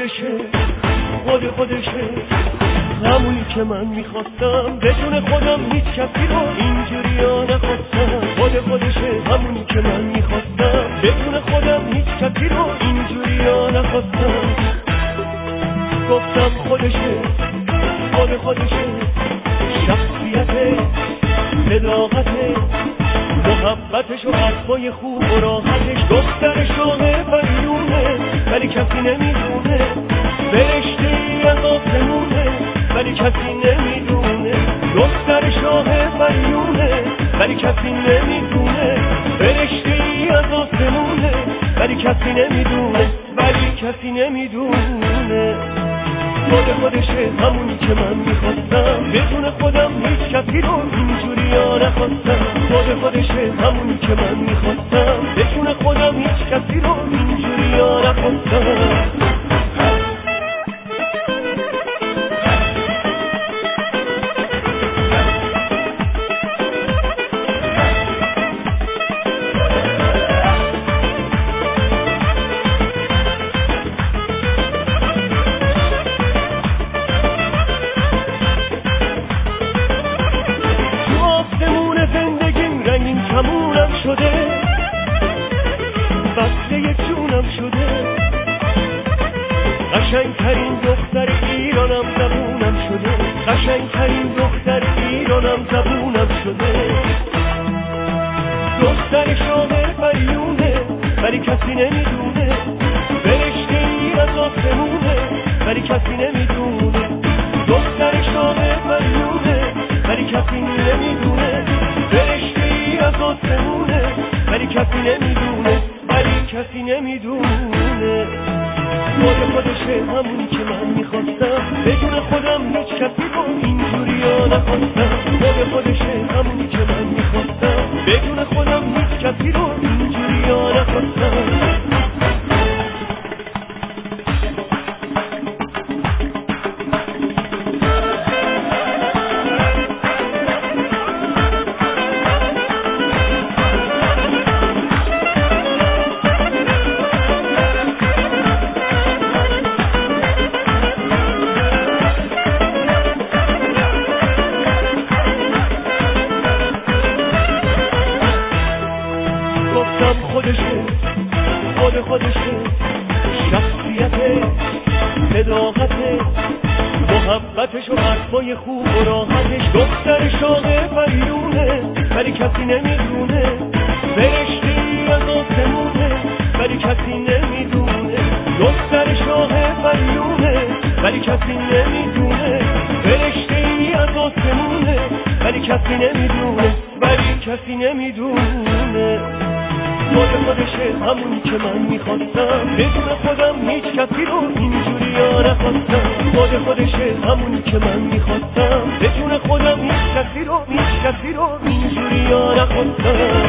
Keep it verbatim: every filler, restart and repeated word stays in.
خودشه، خود خودشه، همونی که من میخواستم. بدون خودم هیچ کسی رو اینجوری ها نخواستم. خود خودشه، همونی که من میخواستم. بدون خودم هیچ کسی رو اینجوری ها نخواستم. گفتم خودشه، خود خودشه، شخصیته، صداقته، محبتش و حرفای خوب و راحتش. دختر شاه پریونه ولی کسی نمیدونه، فرشته ای از آسمونه ولی کسی نمیدونه. دختر شاه پریونه ولی کسی نمیدونه، فرشته ای از آسمونه ولی کسی نمیدونه، ولی کسی نمیدونه. خود خودشه، همونی که من میخواستم. بدون خودم هیچ کسی رو اینجوری ها نخواستم. خود خودشه، همونی که من میخواستم. بدون خودم هیچ کسی رو اینجوری ها نخواستم. همونم شده، بسته جونم شده، قشنگترین دختر ایرانم زبونم شده، قشنگترین دختر ایرانم زبونم شده. دختر شاه پریونه ولی کسی نمیدونه، فرشته ای از آسمونه ولی کسی نمیدونه. دختر شاه پریونه ولی کسی نمیدونه، فرشته از آسمونه ولی کسی نمیدونه، ولی کسی نمیدونه. خود خودشه، همونی که من میخواستم. بدون خودم هیچ کسی رو اینجوری ها نخواستم. خود خودشه، همونی که من میخواستم. بدون خودم هیچ کسی رو اینجوری ها نخواستم. خودشه، خود خودشه، شخصیته، صداقته، محبتش و حرفای خوب و راحتش. دختر شاه پریونه ولی کسی نمیدونه، فرشته ای از آسمونه ولی کسی نمیدونه. دختر شاه پریونه ولی کسی نمیدونه، فرشته ای از آسمونه ولی کسی نمیدونه، ولی کسی نمیدونه. خود خودشه، همونی که من میخواستم. بدون خودم هیچ کسی رو اینجوری ها نخواستم. خود خودشه، همونی که من میخواستم. بدون خودم هیچ کسی رو هیچ کسی رو اینجوری ها نخواستم.